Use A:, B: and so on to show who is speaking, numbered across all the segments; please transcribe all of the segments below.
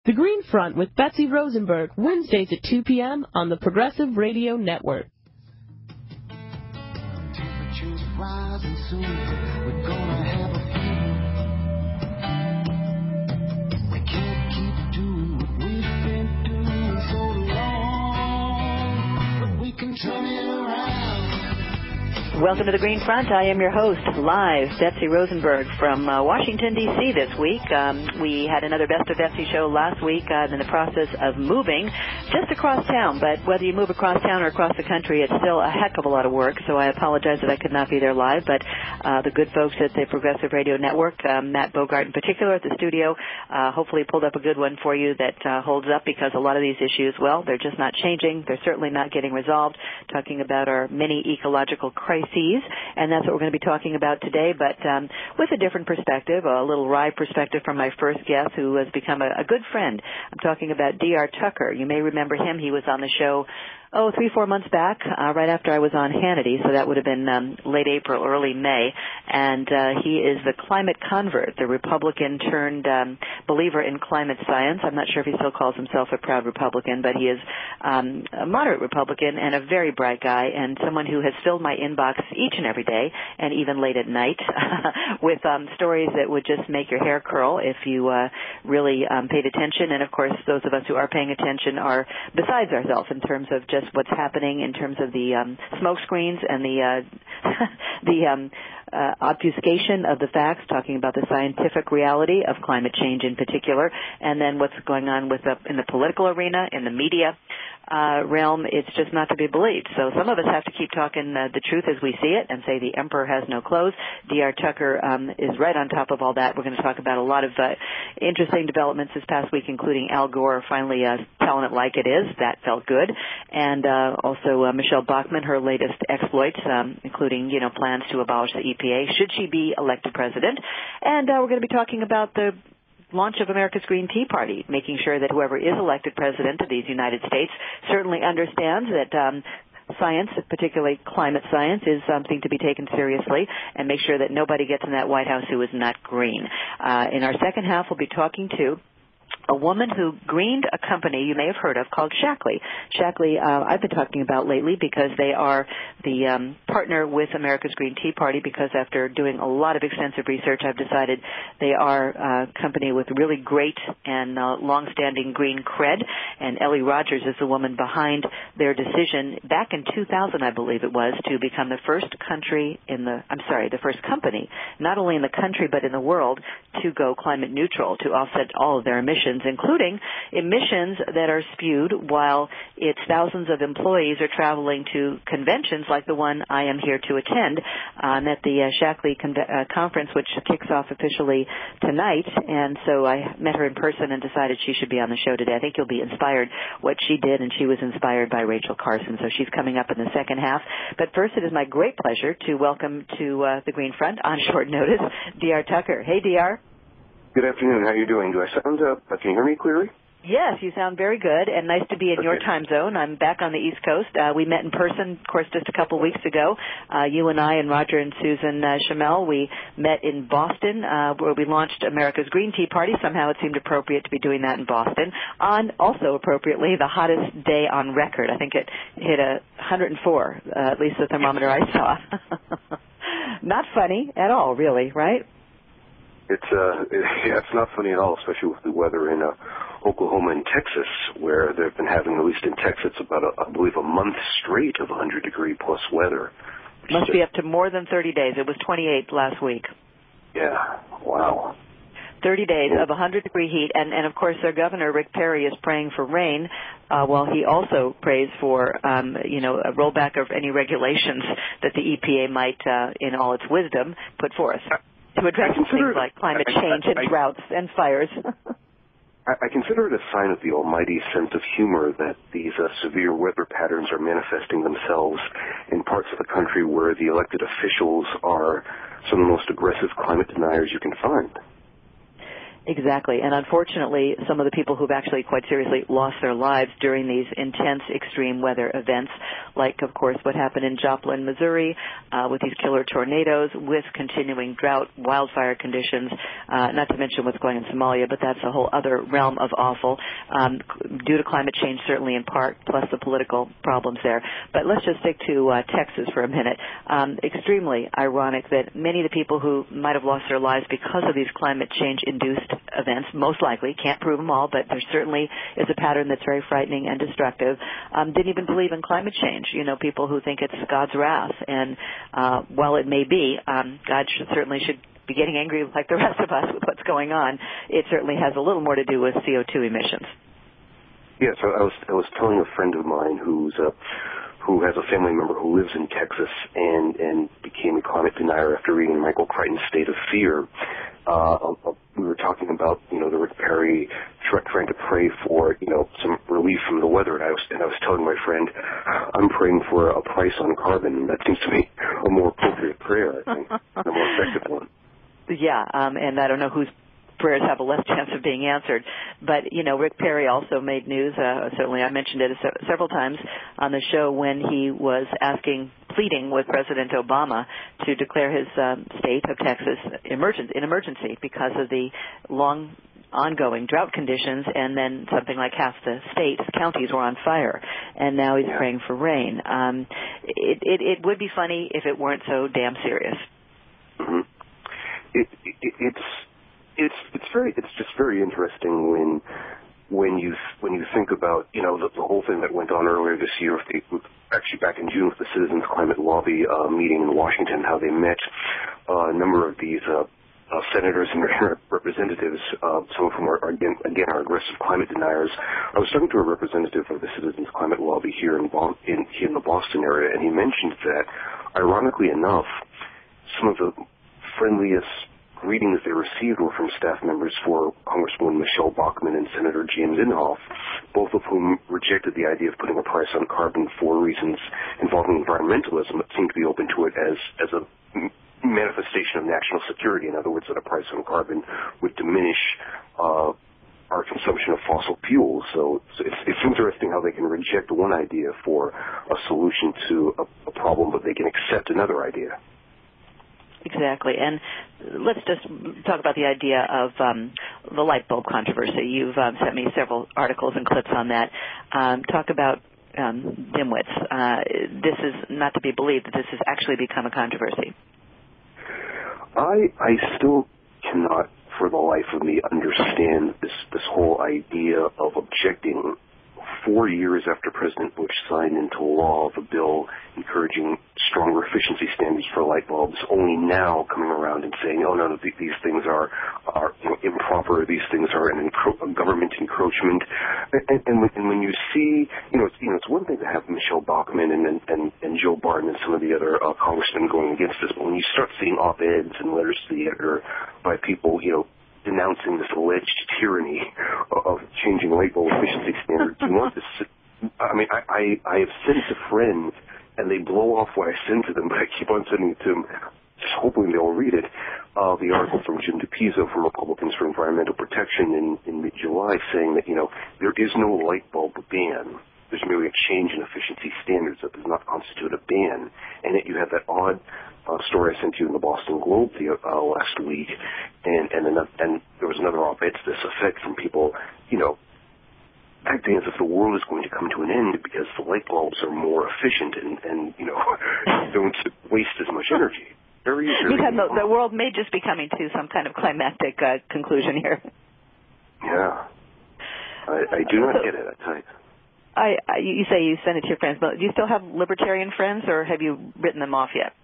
A: The Green Front with Betsy Rosenberg, Wednesdays at 2 p.m. on the Progressive Radio Network.
B: Temperatures rising soon. We're gonna have a few. We can't keep doing what we've been doing so long, but we can turn it around.
C: Welcome to the Green Front. I am your host, live, Betsy Rosenberg from Washington, D.C. this week. We had another Best of Betsy show last week in the process of moving just across town. But whether you move across town or across the country, it's still a heck of a lot of work. So I apologize that I could not be there live. But the good folks at the Progressive Radio Network, Matt Bogart in particular at the studio, hopefully pulled up a good one for you that holds up, because a lot of these issues, well, they're just not changing. They're certainly not getting resolved. Talking about our many ecological crises. And that's what we're going to be talking about today, but with a different perspective, a little wry perspective from my first guest, who has become a good friend. I'm talking about D.R. Tucker. You may remember him. He was on the show 3-4 months back, right after I was on Hannity, so that would have been late April, early May, and he is the climate convert, the Republican turned believer in climate science. I'm not sure if he still calls himself a proud Republican, but he is a moderate Republican and a very bright guy, and someone who has filled my inbox each and every day, and even late at night, with stories that would just make your hair curl if you really paid attention. And of course, those of us who are paying attention are besides ourselves in terms of just what's happening in terms of the smoke screens and the obfuscation of the facts, talking about the scientific reality of climate change in particular, and then what's going on with in the political arena, in the media realm. It's just not to be believed. So some of us have to keep talking the truth as we see it and say the emperor has no clothes. D.R. Tucker is right on top of all that. We're going to talk about a lot of interesting developments this past week, including Al Gore finally telling it like it is. That felt good. And also Michelle Bachmann, her latest exploits, including, plans to abolish the EPA, should she be elected president. And we're going to be talking about the launch of America's Green Tea Party, making sure that whoever is elected president of these United States certainly understands that science, particularly climate science, is something to be taken seriously, and make sure that nobody gets in that White House who is not green. In our second half, we'll be talking to a woman who greened a company you may have heard of called Shaklee. Shaklee, I've been talking about lately because they are the partner with America's Green Tea Party, because after doing a lot of extensive research, I've decided they are a company with really great and long-standing green cred. And Ellie Rogers is the woman behind their decision back in 2000, I believe it was, to become the first first company, not only in the country but in the world, to go climate neutral, to offset all of their emissions, including emissions that are spewed while its thousands of employees are traveling to conventions like the one I am here to attend. I'm at the Shaklee conference, which kicks off officially tonight, and so I met her in person and decided she should be on the show today. I think you'll be inspired what she did, and she was inspired by Rachel Carson, so she's coming up in the second half. But first, it is my great pleasure to welcome to the Green Front on short notice, D.R. Tucker. Hey, D.R.
D: Good afternoon. How are you doing? Do I sound can you hear me clearly?
C: Yes, you sound very good, and nice to be in your time zone. I'm back on the East Coast. We met in person, of course, just a couple weeks ago. You and I and Roger and Susan Chamel, we met in Boston, where we launched America's Green Tea Party. Somehow it seemed appropriate to be doing that in Boston. On, also appropriately, the hottest day on record. I think it hit 104, at least the thermometer I saw. Not funny at all, really, right?
D: It's not funny at all, especially with the weather in Oklahoma and Texas, where they've been having, at least in Texas, about, I believe, a month straight of 100-degree plus weather.
C: Must be up to more than 30 days. It was 28 last week.
D: Yeah, wow.
C: 30 days of 100-degree heat, and of course their governor, Rick Perry, is praying for rain, while he also prays for, a rollback of any regulations that the EPA might, in all its wisdom, put forth to address things like climate change and droughts and fires.
D: I consider it a sign of the almighty sense of humor that these severe weather patterns are manifesting themselves in parts of the country where the elected officials are some of the most aggressive climate deniers you can find.
C: Exactly. And unfortunately, some of the people who've actually quite seriously lost their lives during these intense extreme weather events, like, of course, what happened in Joplin, Missouri, with these killer tornadoes, with continuing drought, wildfire conditions, not to mention what's going on in Somalia, but that's a whole other realm of awful, due to climate change, certainly in part, plus the political problems there. But let's just stick to Texas for a minute. Extremely ironic that many of the people who might have lost their lives because of these climate change-induced events, most likely, can't prove them all, but there certainly is a pattern that's very frightening and destructive, didn't even believe in climate change. You know, people who think it's God's wrath. And while it may be, God certainly should be getting angry like the rest of us with what's going on. It certainly has a little more to do with CO2 emissions.
D: Yes, I was telling a friend of mine who has a family member who lives in Texas and became a climate denier after reading Michael Crichton's State of Fear. We were talking about, the Rick Perry trying to pray for, some relief from the weather, and I was telling my friend, I'm praying for a price on carbon. That seems to me a more appropriate prayer, I think, a more effective one.
C: Yeah, and I don't know whose prayers have a less chance of being answered. But, Rick Perry also made news, certainly I mentioned it several times on the show when he was pleading with President Obama to declare his state of Texas in emergency because of the long ongoing drought conditions, and then something like half the state's counties were on fire, and now he's praying for rain. It would be funny if it weren't so damn serious.
D: Mm-hmm. It's just very interesting when you think about the whole thing that went on earlier this year, actually back in June with the Citizens Climate Lobby meeting in Washington, how they met a number of these senators and representatives, some of whom are aggressive climate deniers. I was talking to a representative of the Citizens Climate Lobby here in the Boston area, and he mentioned that, ironically enough, some of the friendliest greetings they received were from staff members for Congresswoman Michelle Bachmann and Senator James Inhofe, both of whom rejected the idea of putting a price on carbon for reasons involving environmentalism, but seemed to be open to it as a manifestation of national security. In other words, that a price on carbon would diminish our consumption of fossil fuels. So it's interesting how they can reject one idea for a solution to a problem, but they can accept another idea.
C: Exactly. And let's just talk about the idea of the light bulb controversy. You've sent me several articles and clips on that. Talk about dimwits. This is not to be believed that this has actually become a controversy.
D: I still cannot, for the life of me, understand this whole idea of objecting 4 years after President Bush signed into law the bill encouraging stronger efficiency standards for light bulbs, only now coming around and saying, oh, no, these things are improper, these things are a government encroachment. And when you see, it's one thing to have Michelle Bachmann and Joe Barton and some of the other congressmen going against this, but when you start seeing op-eds and letters to the editor by people, denouncing this alleged tyranny of changing light bulb efficiency standards. You want to? I have sent to friends, and they blow off what I send to them, but I keep on sending it to them, just hoping they'll read it. The article from Jim DePizzo from Republicans for Environmental Protection in mid-July saying that, there is no light bulb ban. There's merely a change in efficiency standards that does not constitute a ban. And yet you have that odd story I sent you in the Boston Globe last week, and there was another op-ed to this effect from people, acting as if the world is going to come to an end because the light bulbs are more efficient and don't waste as much energy.
C: The world may just be coming to some kind of climactic conclusion here.
D: Yeah. I do not get it, I tell you.
C: You say you send it to your friends, but do you still have libertarian friends, or have you written them off yet?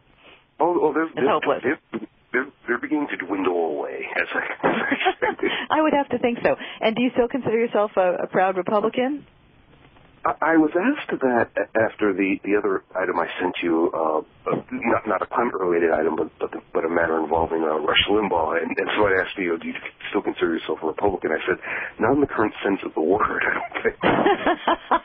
D: They're beginning to dwindle away, as I expected.
C: I would have to think so. And do you still consider yourself a proud Republican?
D: I was asked that after the other item I sent you, not a climate-related item, but a matter involving Rush Limbaugh. And so I asked you, do you still consider yourself a Republican? I said, not in the current sense of the word, I don't think.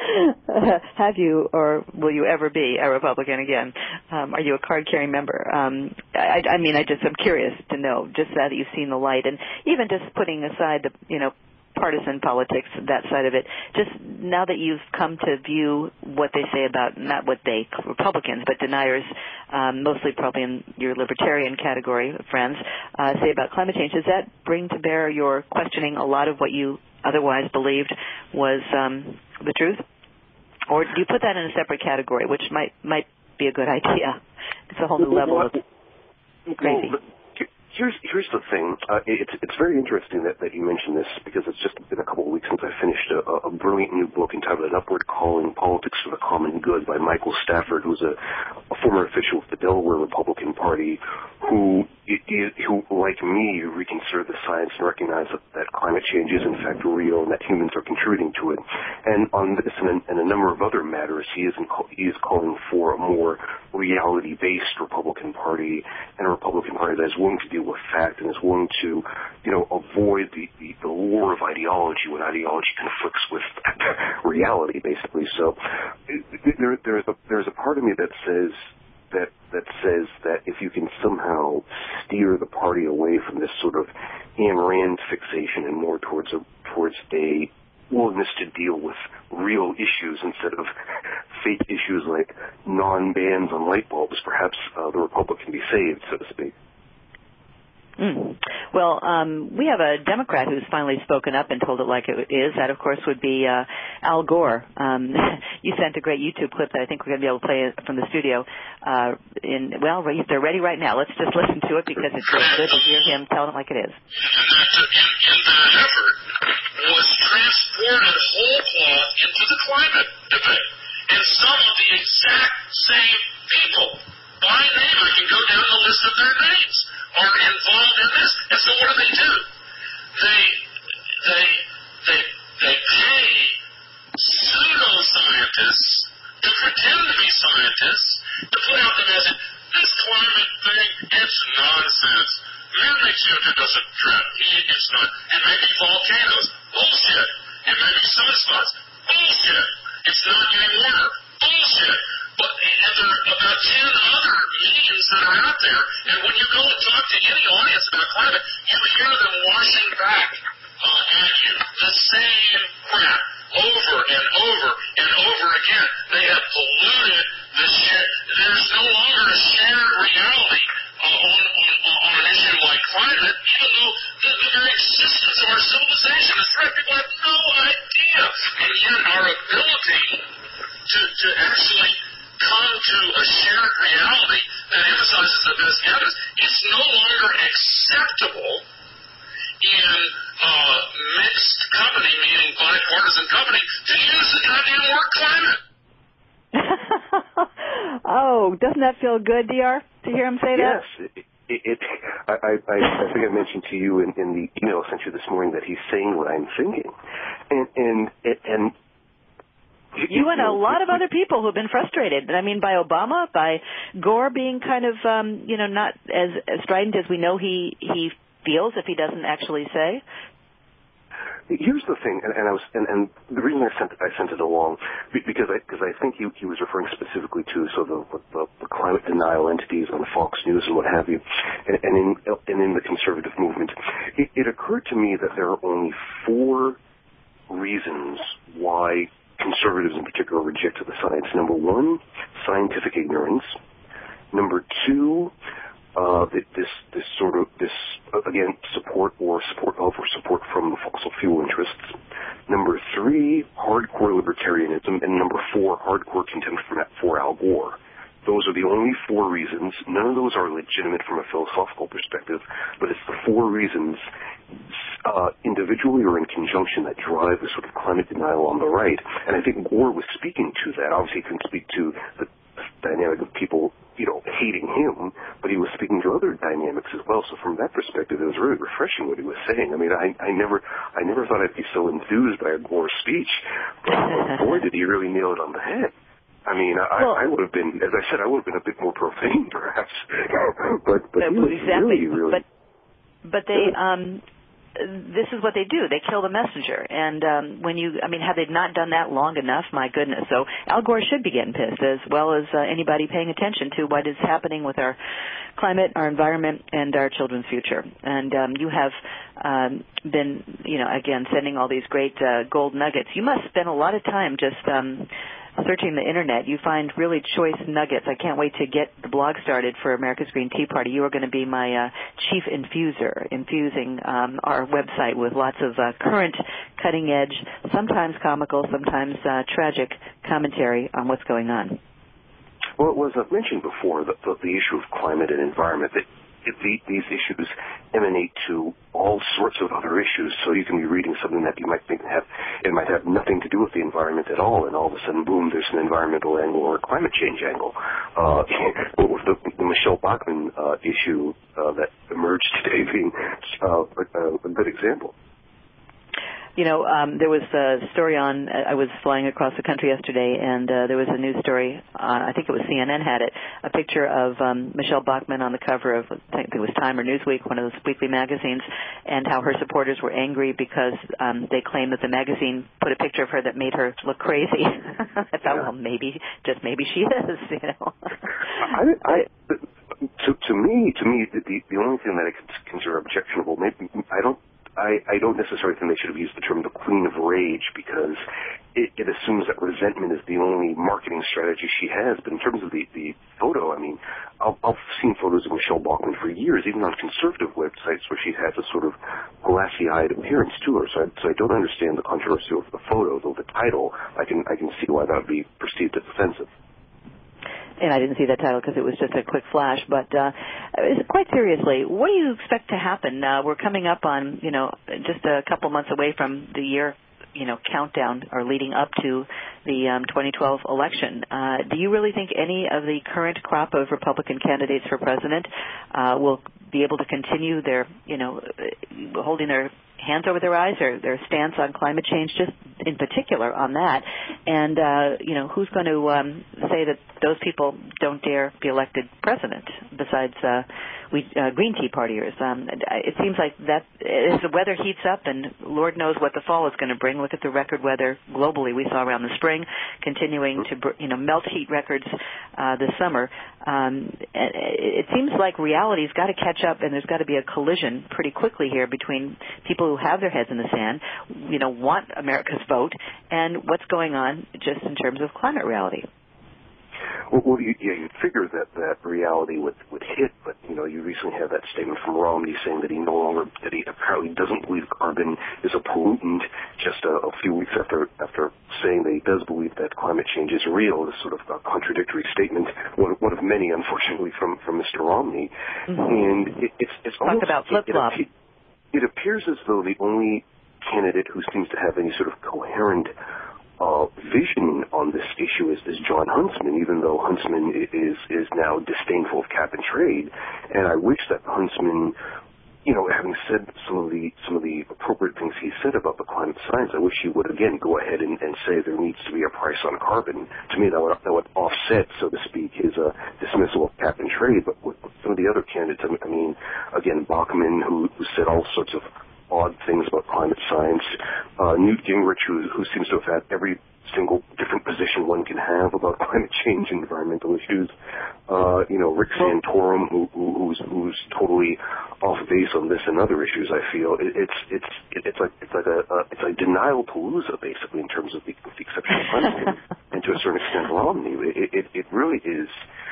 C: Have you, or will you ever be a Republican again? Are you a card-carrying member? I'm curious to know, just that you've seen the light, and even just putting aside the, partisan politics, that side of it, just now that you've come to view what they say about, not what they, Republicans, but deniers, mostly probably in your libertarian category of friends, say about climate change, does that bring to bear your questioning a lot of what you otherwise believed was the truth? Or do you put that in a separate category, which might be a good idea? It's a whole new level of crazy.
D: Well, here's the thing. It's very interesting that you mentioned this, because it's just been a couple of weeks since I finished a brilliant new book entitled An Upward Calling, Politics for the Common Good by Michael Stafford, who's a former official of the Delaware Republican Party, who, like me, reconsider the science and recognize that climate change is in fact real and that humans are contributing to it. And on this and a number of other matters, he is calling for a more reality-based Republican Party, and a Republican Party that is willing to deal with fact and is willing to, avoid the war of ideology when ideology conflicts with reality, basically. So there's a part of me that says that if you can somehow steer the party away from this sort of Ayn Rand fixation and more towards a willingness to deal with real issues instead of fake issues like non-bans on light bulbs, perhaps the Republic can be saved, so to speak.
C: Well, we have a Democrat who's finally spoken up and told it like it is. That, of course, would be Al Gore. You sent a great YouTube clip that I think we're going to be able to play from the studio. They're ready right now. Let's just listen to it because it's so good to hear him tell it like it is.
E: In that effort was transported whole cloth into the climate debate. And some of the exact same people, by name, I can go down the list of their names, are involved in this. And so what do? They pay pseudoscientists to pretend to be scientists to put out the message, this climate thing, it's nonsense. Man-made CO2 doesn't drift. It's not. And maybe volcanoes, bullshit. And maybe sunspots, bullshit. It's not getting warmer, bullshit. But there are about 10 other means that are out there, and when you go and talk to any audience about climate, you hear them washing back at you the same crap over and over and over again. They have polluted the shit. There's no longer a shared reality on an issue like climate, even though the very existence of our civilization is threatened. People have no idea. And yet our ability to actually come to a shared reality that emphasizes the best evidence is no longer acceptable in mixed company, meaning bipartisan company, to use the goddamn word climate.
C: Oh, doesn't that feel good, DR, to hear him say that?
D: Yes. I think I mentioned to you in the email I sent you this morning that he's saying what I'm thinking. And
C: you and a lot of other people who have been frustrated. I mean, by Obama, by Gore being kind of, not as strident as we know he feels if he doesn't actually say.
D: Here's the thing, and the reason I sent it along because I think he was referring specifically to the climate denial entities on Fox News and what have you, and in the conservative movement. It occurred to me that there are only 4 reasons why conservatives in particular rejected the science. Number 1, scientific ignorance. Number 2, support from the fossil fuel interests. Number 3, hardcore libertarianism, and number 4, hardcore contempt for Al Gore. Those are the only 4 reasons. None of those are legitimate from a philosophical perspective, but it's the 4 reasons, individually or in conjunction, that drive the sort of climate denial on the right. And I think Gore was speaking to that. Obviously, he couldn't speak to the dynamic of people, hating him, but he was speaking to other dynamics as well. So from that perspective, it was really refreshing what he was saying. I mean, I never thought I'd be so enthused by a Gore speech, but boy, did he really nail it on the head. I mean, I would have been, as I said, I would have been a bit more profane, perhaps. but he was
C: exactly.
D: really.
C: But they, this is what they do. They kill the messenger. And have they not done that long enough? My goodness. So Al Gore should be getting pissed, as well as anybody paying attention to what is happening with our climate, our environment, and our children's future. And you have been, again, sending all these great gold nuggets. You must spend a lot of time just searching the Internet. You find really choice nuggets. I can't wait to get the blog started for America's Green Tea Party. You are going to be my chief infuser, infusing our website with lots of current, cutting-edge, sometimes comical, sometimes tragic commentary on what's going on.
D: Well, as I've mentioned before, the issue of climate and environment, that these issues emanate to all sorts of other issues. So you can be reading something that you might think might have nothing to do with the environment at all, and all of a sudden, boom, there's an environmental angle or a climate change angle. With the Michelle Bachmann issue that emerged today being a good example.
C: There was a story I was flying across the country yesterday, and there was a news story, I think it was CNN had it, a picture of Michelle Bachmann on the cover of, I think it was Time or Newsweek, one of those weekly magazines, and how her supporters were angry because they claimed that the magazine put a picture of her that made her look crazy. I thought, well, maybe she is,
D: To me, the only thing that I consider objectionable, I don't necessarily think they should have used the term the Queen of Rage, because it assumes that resentment is the only marketing strategy she has. But in terms of the photo, I've seen photos of Michelle Bachmann for years, even on conservative websites, where she has a sort of glassy-eyed appearance to her. So I don't understand the controversy over the photo, though the title, I can see why that would be perceived as offensive.
C: And I didn't see that title because it was just a quick flash. But quite seriously, what do you expect to happen? We're coming up on, just a couple months away from the year, countdown or leading up to the 2012 election. Do you really think any of the current crop of Republican candidates for president will be able to continue their, holding their hands over their eyes, or their stance on climate change, just in particular on that? And, who's going to say that those people don't dare be elected president besides Green Tea Partiers? It seems like that as the weather heats up, and Lord knows what the fall is going to bring. Look at the record weather globally we saw around the spring, continuing to melt heat records this summer. It seems like reality's got to catch up, and there's got to be a collision pretty quickly here between people who have their heads in the sand, want America's vote, and what's going on just in terms of climate reality.
D: Well, you'd figure that reality would hit, but you recently had that statement from Romney saying that he apparently doesn't believe carbon is a pollutant. Just a few weeks after saying that he does believe that climate change is real, this sort of a contradictory statement, one of many, unfortunately, from Mr. Romney. Mm-hmm. And it's
C: talk
D: almost,
C: about flip-flop.
D: It appears as though the only candidate who seems to have any sort of coherent vision on this issue is John Huntsman, even though Huntsman is now disdainful of cap and trade. And I wish that Huntsman, having said some of the appropriate things he said about the climate science, I wish he would again go ahead and say there needs to be a price on carbon. To me, that would offset, so to speak, his dismissal of cap and trade. But with some of the other candidates, again, Bachmann, who said all sorts of odd things about climate science, Newt Gingrich, who seems to have had every single different position one can have about climate change and environmental issues, Rick Santorum, who's totally off base on this and other issues. I feel it's like denial-palooza, basically, in terms of the exception of Huntsman and to a certain extent Romney. It really is.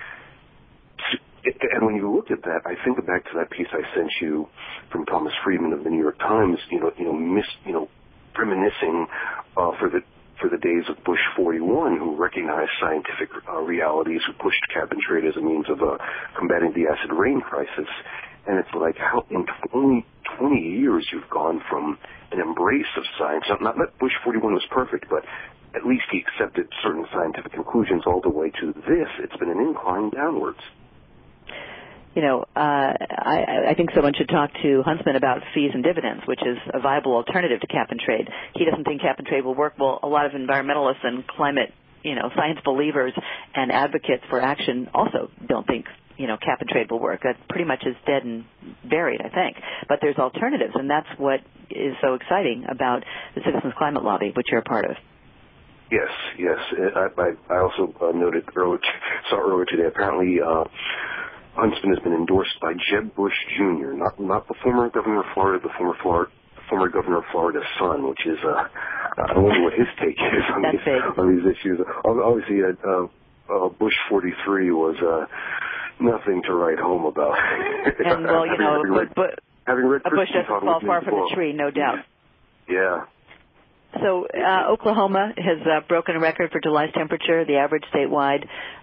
D: And when you look at that, I think back to that piece I sent you from Thomas Friedman of the New York Times, reminiscing for the days of Bush 41, who recognized scientific realities, who pushed cap and trade as a means of combating the acid rain crisis. And it's like how in only 20 years you've gone from an embrace of science. Not that Bush 41 was perfect, but at least he accepted certain scientific conclusions all the way to this. It's been an incline downwards.
C: I think someone should talk to Huntsman about fees and dividends, which is a viable alternative to cap and trade. He doesn't think cap and trade will work. Well, a lot of environmentalists and climate, science believers and advocates for action also don't think cap and trade will work. That pretty much is dead and buried, I think. But there's alternatives, and that's what is so exciting about the Citizens Climate Lobby, which you're a part of.
D: Yes. I also saw earlier today. Apparently, Huntsman has been endorsed by Jeb Bush Jr., not the former governor of Florida, the former governor of Florida's son, which is I wonder what his take is on these issues. Obviously, Bush 43 was nothing to write home about.
C: And well,
D: having read
C: a bush doesn't fall far from the tree, no doubt.
D: Yeah.
C: So Oklahoma has broken a record for July's temperature. The average statewide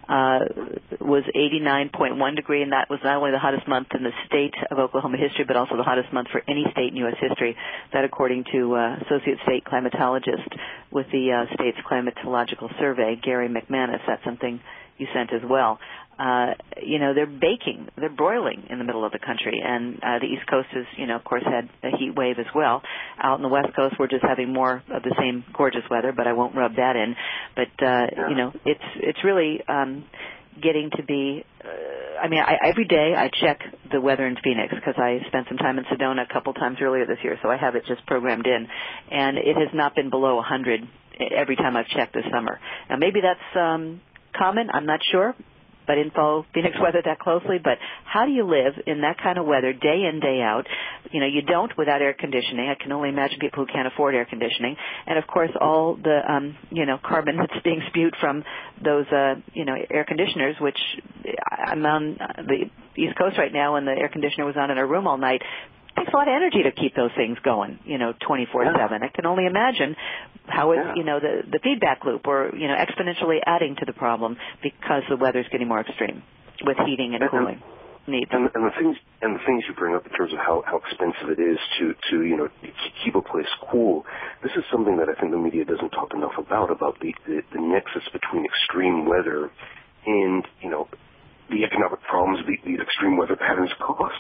C: was 89.1 degrees, and that was not only the hottest month in the state of Oklahoma history, but also the hottest month for any state in U.S. history. That according to Associate State Climatologist with the state's climatological survey, Gary McManus. That's something you sent as well. They're baking, they're broiling in the middle of the country, and the East Coast has, of course, had a heat wave as well. Out in the West Coast, we're just having more of the same gorgeous weather, but I won't rub that in. But it's really getting to be. Every day I check the weather in Phoenix because I spent some time in Sedona a couple times earlier this year, so I have it just programmed in, and it has not been below 100 every time I've checked this summer. Now maybe that's common, I'm not sure. But didn't follow Phoenix weather that closely. But how do you live in that kind of weather day in, day out? You don't without air conditioning. I can only imagine people who can't afford air conditioning. And, of course, all the, carbon that's being spewed from those, air conditioners, which I'm on the East Coast right now, and the air conditioner was on in our room all night. It takes a lot of energy to keep those things going, 24/7. I can only imagine how it's, the feedback loop or, exponentially adding to the problem because the weather's getting more extreme with heating and cooling needs.
D: And the things you bring up in terms of how expensive it is to keep a place cool, this is something that I think the media doesn't talk enough about the nexus between extreme weather and, the economic problems these extreme weather patterns caused.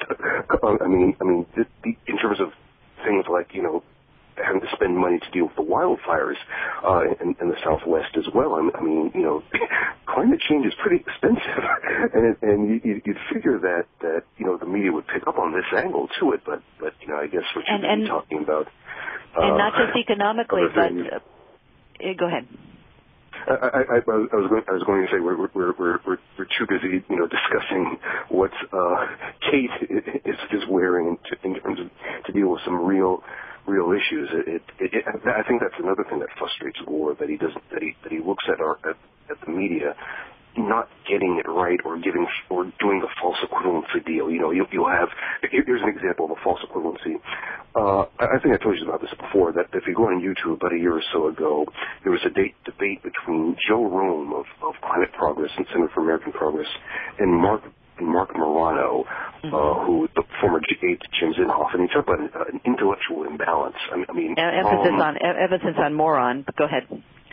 D: In terms of things like, having to spend money to deal with the wildfires in the Southwest as well. Climate change is pretty expensive, and you'd figure that the media would pick up on this angle to it, but I guess what you're talking about,
C: and not just economically, but go ahead.
D: I was going to say we're too busy, discussing what Kate is wearing in terms of to deal with some real issues. I think that's another thing that frustrates Gore, that he looks at the media not getting it right or doing the false equivalency deal. You'll have, here's an example of a false equivalency. I think I told you about this before, that if you go on YouTube about a year or so ago, there was a debate between Joe Rome of Climate Progress and Center for American Progress and Mark Morano, who the former aide to Jim Zinhoff, and he talked about an intellectual imbalance.
C: Emphasis on moron. Go ahead.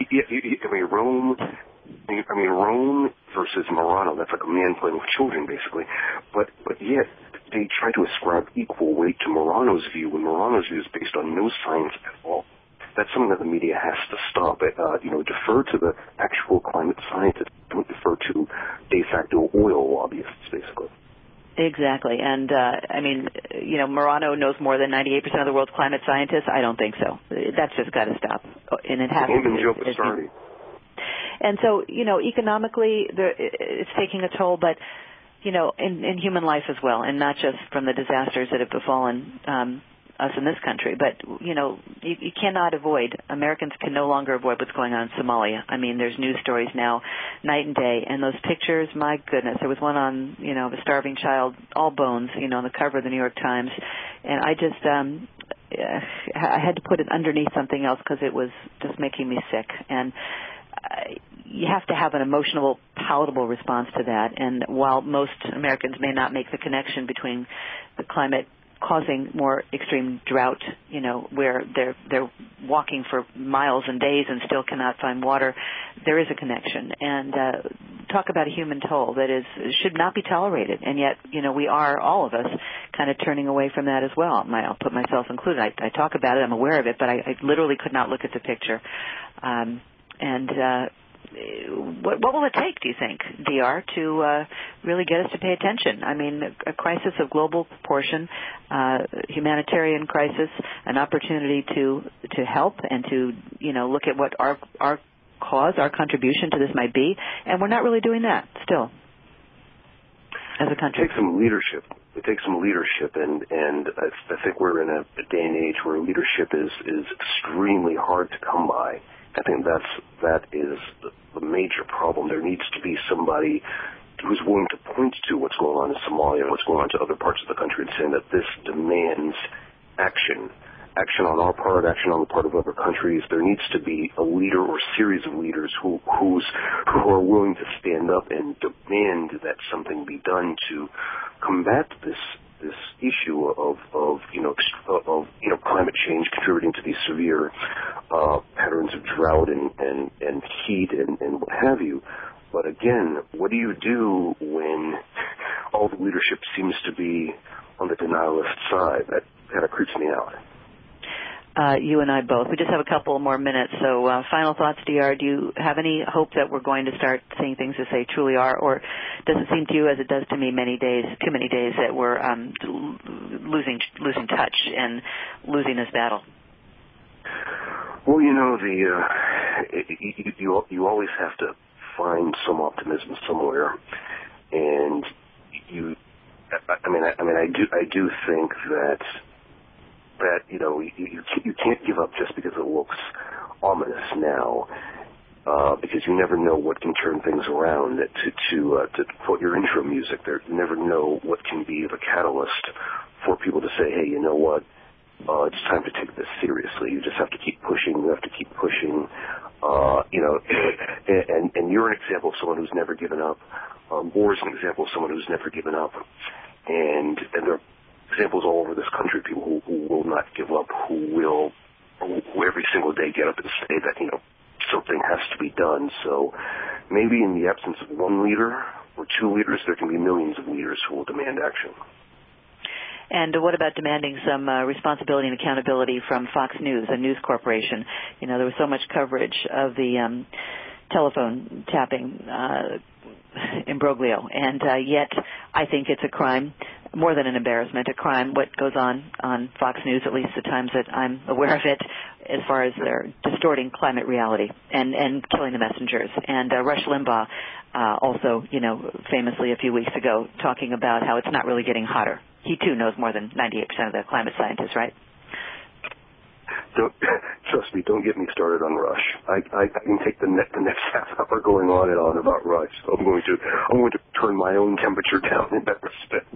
D: Rome versus Morano, that's like a man playing with children, basically. But yet, they try to ascribe equal weight to Morano's view when Morano's view is based on no science at all. That's something that the media has to stop. Defer to the actual climate scientists. Don't defer to de facto oil lobbyists, basically.
C: Exactly. And, Morano knows more than 98% of the world's climate scientists. I don't think so. That's just got to stop. And it has to. And so, economically, it's taking a toll, but, in human life as well, and not just from the disasters that have befallen us in this country. But, you cannot avoid, Americans can no longer avoid what's going on in Somalia. There's news stories now, night and day, and those pictures, my goodness, there was one on, of a starving child, all bones, on the cover of the New York Times, and I just, I had to put it underneath something else because it was just making me sick. And you have to have an emotional, palatable response to that. And while most Americans may not make the connection between the climate causing more extreme drought, where they're walking for miles and days and still cannot find water, there is a connection. And talk about a human toll that should not be tolerated. And yet, we are, all of us, kind of turning away from that as well. I'll put myself included. I talk about it, I'm aware of it, but I literally could not look at the picture. what will it take, do you think, DR, to really get us to pay attention? I mean, a crisis of global proportion, humanitarian crisis, an opportunity to help and to, look at what our cause, our contribution to this might be, and we're not really doing that still as a country.
D: It takes some leadership. And I think we're in a day and age where leadership is extremely hard to come by. I think that is the major problem. There needs to be somebody who's willing to point to what's going on in Somalia and what's going on to other parts of the country and saying that this demands action on our part, action on the part of other countries. There needs to be a leader or series of leaders who are willing to stand up and demand that something be done to combat this issue of climate change contributing to these severe patterns of drought and heat and what have you. But again, what do you do when all the leadership seems to be on the denialist side? That kind of creeps me out.
C: You and I both. We just have a couple more minutes. So final thoughts, DR. Do you have any hope that we're going to start seeing things as they truly are? Or does it seem to you, as it does to me too many days, that we're losing touch and losing this battle?
D: Well, you always have to find some optimism somewhere. And I do think that you can't give up just because it looks ominous now, because you never know what can turn things around. To quote your intro music, you never know what can be the catalyst for people to say, hey, you know what, it's time to take this seriously. You just have to keep pushing. You have to keep pushing. And you're an example of someone who's never given up. Moore's an example of someone who's never given up. And there are examples all over this country, people who will not give up, who every single day get up and say that, something has to be done. So maybe in the absence of one leader or two leaders, there can be millions of leaders who will demand action.
C: And what about demanding some responsibility and accountability from Fox News, a news corporation? There was so much coverage of the telephone tapping imbroglio, and yet I think it's a crime, more than an embarrassment, a crime, what goes on Fox News, at least the times that I'm aware of it, as far as they're distorting climate reality and killing the messengers. And Rush Limbaugh also, famously a few weeks ago, talking about how it's not really getting hotter. He, too, knows more than 98% of the climate scientists, right?
D: Trust me, don't get me started on Rush. I can take the next half hour going on and on about Rush. So I'm going to turn my own temperature down in that respect.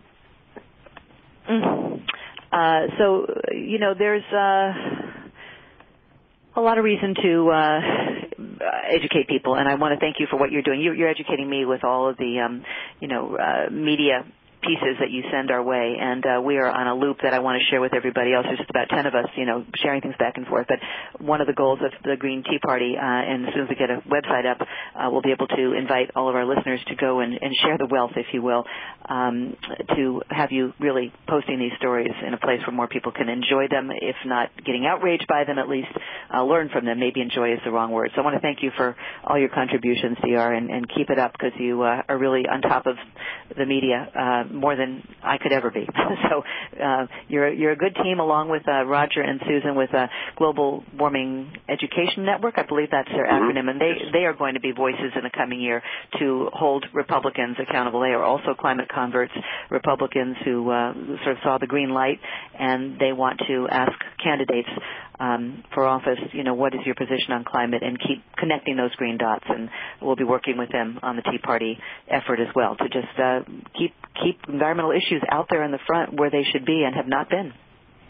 C: So, there's a lot of reason to educate people, and I want to thank you for what you're doing. You're educating me with all of the, media pieces that you send our way, and we are on a loop that I want to share with everybody else. There's just about 10 of us, sharing things back and forth. But one of the goals of the Green Tea Party, and as soon as we get a website up, we'll be able to invite all of our listeners to go and share the wealth, if you will, to have you really posting these stories in a place where more people can enjoy them, if not getting outraged by them, at least learn from them. Maybe enjoy is the wrong word. So I want to thank you for all your contributions, DR, and keep it up, because you are really on top of the media more than I could ever be. So you're a good team, along with Roger and Susan with Global Warming Education Network. I believe that's their acronym, and they are going to be voices in the coming year to hold Republicans accountable. They are also climate converts, Republicans who sort of saw the green light, and they want to ask candidates for office, what is your position on climate, and keep connecting those green dots. And we'll be working with them on the Tea Party effort as well to just keep environmental issues out there in the front where they should be and have not been.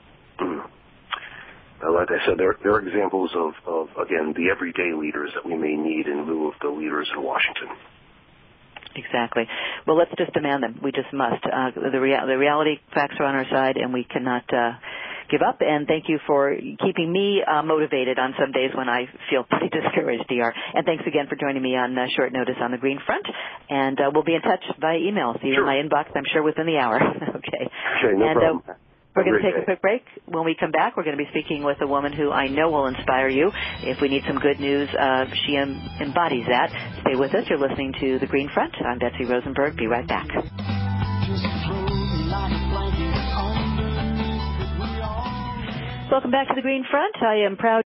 D: Like I said, there are examples of, again, the everyday leaders that we may need in lieu of the leaders in Washington.
C: Exactly. Well, let's just demand them. We just must. The reality facts are on our side, and we cannot give up. And thank you for keeping me motivated on some days when I feel pretty discouraged, DR. And thanks again for joining me on short notice on the Green Front. And we'll be in touch by email. See you in my inbox, I'm sure, within the hour. Okay.
D: Okay, no problem.
C: We're going to take a quick break. When we come back, we're going to be speaking with a woman who I know will inspire you. If we need some good news, she embodies that. Stay with us. You're listening to The Green Front. I'm Betsy Rosenberg. Be right back. Welcome back to The Green Front. I am proud